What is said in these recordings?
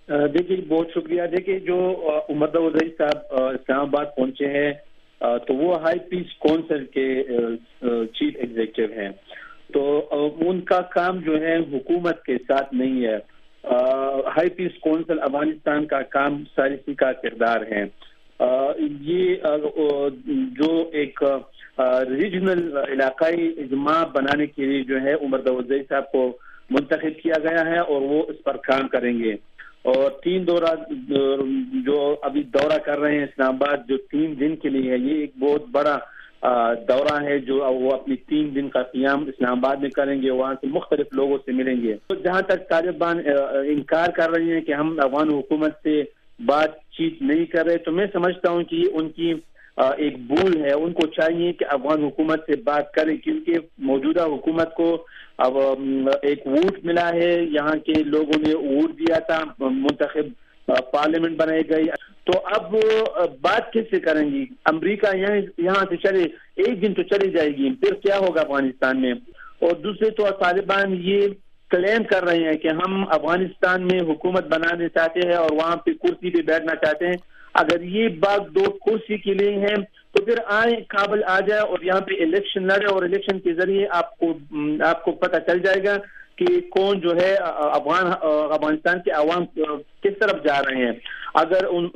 دیکھیے بہت شکریہ. دیکھیے جو عمر دوزئی صاحب اسلام آباد پہنچے ہیں تو وہ ہائی پیس کونسل کے چیف ایگزیکٹو ہیں. تو ان کا کام جو ہے حکومت کے ساتھ نہیں ہے. ہائی پیس کونسل افغانستان کا کام ثالثی کا کردار ہے. یہ جو ایک ریجنل علاقائی اجماع بنانے کے لیے جو ہے عمر دوزئی صاحب کو منتخب کیا گیا ہے اور وہ اس پر کام کریں گے. اور 3 دورہ جو ابھی دورہ کر رہے ہیں اسلام آباد جو 3 دن کے لیے ہے, یہ ایک بہت بڑا دورہ ہے جو وہ اپنی 3 دن کا قیام اسلام آباد میں کریں گے. وہاں سے مختلف لوگوں سے ملیں گے. تو جہاں تک طالبان انکار کر رہی ہیں کہ ہم افغان حکومت سے بات چیت نہیں کر رہے, تو میں سمجھتا ہوں کہ ان کی ایک بھول ہے. ان کو چاہیے کہ افغان حکومت سے بات کریں, کیونکہ موجودہ حکومت کو اب ایک ووٹ ملا ہے, یہاں کے لوگوں نے ووٹ دیا تھا, منتخب پارلیمنٹ بنائی گئی. تو اب بات کس سے کریں گی؟ امریکہ یہاں سے چلے ایک دن تو چلی جائے گی, پھر کیا ہوگا افغانستان میں؟ اور دوسرے تو طالبان یہ کلیم کر رہے ہیں کہ ہم افغانستان میں حکومت بنانے چاہتے ہیں اور وہاں پہ کرسی پہ بیٹھنا چاہتے ہیں. اگر یہ بات 2 کرسی کے لیے ہیں تو پھر آئیں, کابل آ جائے اور یہاں پہ الیکشن لڑے, اور الیکشن کے ذریعے آپ کو پتہ چل جائے گا کہ کون جو ہے افغانستان کے عوام کس طرف جا رہے ہیں. اگر ان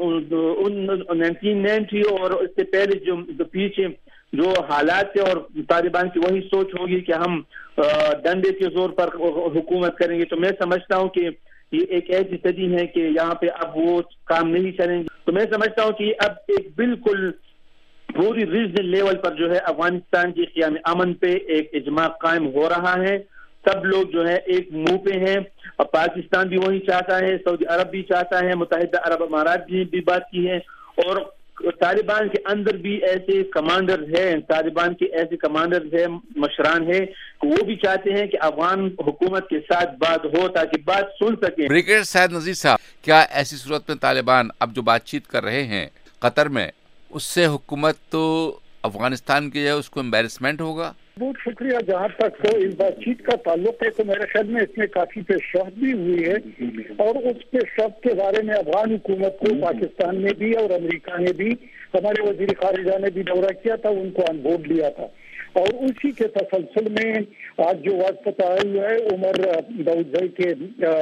1990 اور اس سے پہلے جو پیچھے جو حالات تھے اور طالبان کی وہی سوچ ہوگی کہ ہم ڈنڈے کے زور پر حکومت کریں گے, تو میں سمجھتا ہوں کہ یہ ایک ایسی صدی ہے کہ یہاں پہ اب وہ کام نہیں چلیں گے. تو میں سمجھتا ہوں کہ اب ایک بالکل پوری ریجنل لیول پر جو ہے افغانستان کی قیام امن پہ ایک اجماع قائم ہو رہا ہے. سب لوگ جو ہے ایک منہ پہ ہیں. پاکستان بھی وہی چاہتا ہے, سعودی عرب بھی چاہتا ہے, متحدہ عرب امارات نے بھی بات کی ہے, اور طالبان کے اندر بھی ایسے کمانڈر ہیں, طالبان کے ایسے کمانڈر ہیں, مشران ہیں کہ وہ بھی چاہتے ہیں کہ افغان حکومت کے ساتھ بات ہو تاکہ بات سن سکیں. بریگیڈیئر سید نذیر صاحب, کیا ایسی صورت میں طالبان اب جو بات چیت کر رہے ہیں قطر میں, اس سے حکومت تو افغانستان کی ہے اس کو امبیرسمنٹ ہوگا؟ بہت شکریہ. جہاں تک اس بات چیت کا تعلق ہے تو میرے خیال میں اس میں کافی پیش رفت بھی ہوئی ہے, اور اس پیش رفت کے بارے میں افغان حکومت کو پاکستان نے بھی اور امریکہ نے بھی, ہمارے وزیر خارجہ نے بھی دورہ کیا تھا, ان کو آن بورڈ لیا تھا. اور اسی کے تسلسل میں آج جو وقت آیا ہے عمر دوزئی کے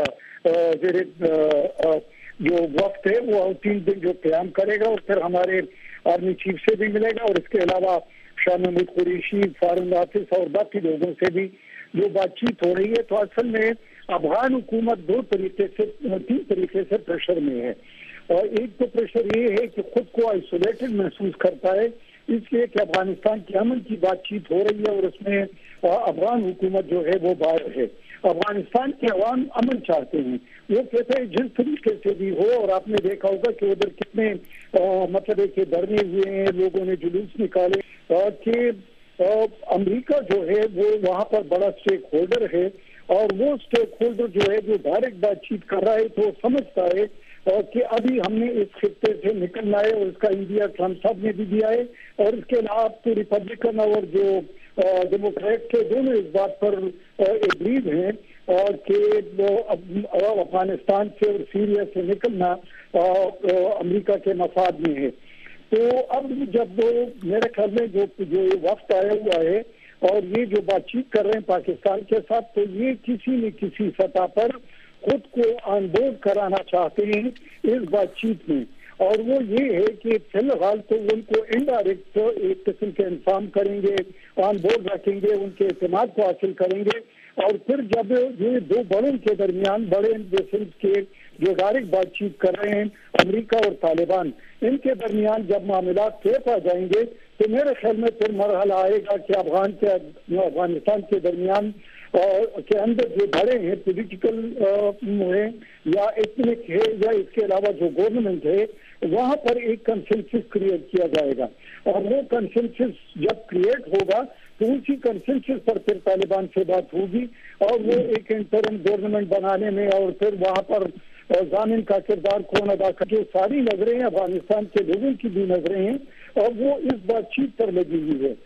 جو وقت ہے وہ 3 دن جو قیام کرے گا, اور پھر ہمارے آرمی چیف سے بھی ملے گا, اور اس کے علاوہ شاہ محمود قریشی, فارغ حافظ اور باقی لوگوں سے بھی جو بات چیت ہو رہی ہے. تو اصل میں افغان حکومت 3 طریقے سے پریشر میں ہے. اور ایک تو پریشر یہ ہے کہ خود کو آئسولیٹڈ محسوس کرتا ہے, اس لیے کہ افغانستان کے امن کی بات چیت ہو رہی ہے اور اس میں افغان حکومت جو ہے وہ باہر ہے. افغانستان کے عوام امن چاہتے ہیں, وہ کہتے ہیں جس طریقے سے بھی ہو. اور آپ نے دیکھا ہوگا کہ ادھر کتنے مطلب ہے کہ دھرنے ہوئے ہیں, لوگوں نے جلوس نکالے, کہ امریکہ جو ہے وہ وہاں پر بڑا اسٹیک ہولڈر ہے, اور وہ اسٹیک ہولڈر جو ہے جو ڈائریکٹ بات چیت کر رہا ہے تو سمجھتا ہے کہ ابھی ہم نے اس خطے سے نکلنا ہے, اور اس کا انڈیا ٹرمپ صاحب نے بھی دیا ہے. اور اس کے علاوہ تو ریپبلکن اور جو ڈیموکریٹ کے دونوں اس بات پر ایگریڈ ہیں کہ افغانستان سے اور سیریا سے نکلنا امریکہ کے مفاد میں ہے. تو اب جب میرے خیال میں جو وقت آیا ہوا ہے اور یہ جو بات چیت کر رہے ہیں پاکستان کے ساتھ, تو یہ کسی نہ کسی سطح پر خود کو آن بورڈ کرانا چاہتے ہیں اس بات چیت میں. اور وہ یہ ہے کہ فی الحال تو ان کو انڈائریکٹ ایک قسم کے انفارم کریں گے, آن بورڈ رکھیں گے, ان کے اعتماد کو حاصل کریں گے. اور پھر جب یہ 2 بڑوں کے درمیان بڑے کے جو ڈائریکٹ بات چیت کر رہے ہیں امریکہ اور طالبان, ان کے درمیان جب معاملات طے پا جائیں گے تو میرے خیال میں پھر مرحلہ آئے گا کہ افغانستان کے درمیان کے اندر جو بڑے ہیں پولیٹیکل ہیں یا ایتھنک ہے یا اس کے علاوہ جو گورنمنٹ ہے, وہاں پر ایک کنسنسس کریٹ کیا جائے گا. اور وہ کنسنسس جب کریٹ ہوگا تو اسی کنسنسس پر پھر طالبان سے بات ہوگی, اور وہ ایک انٹرم گورنمنٹ بنانے میں اور پھر وہاں پر ضامن کا کردار کون ادا کر, جو ساری نظریں افغانستان کے لوگوں کی بھی نظریں ہیں, اور وہ اس بات چیت پر لگی ہوئی ہے.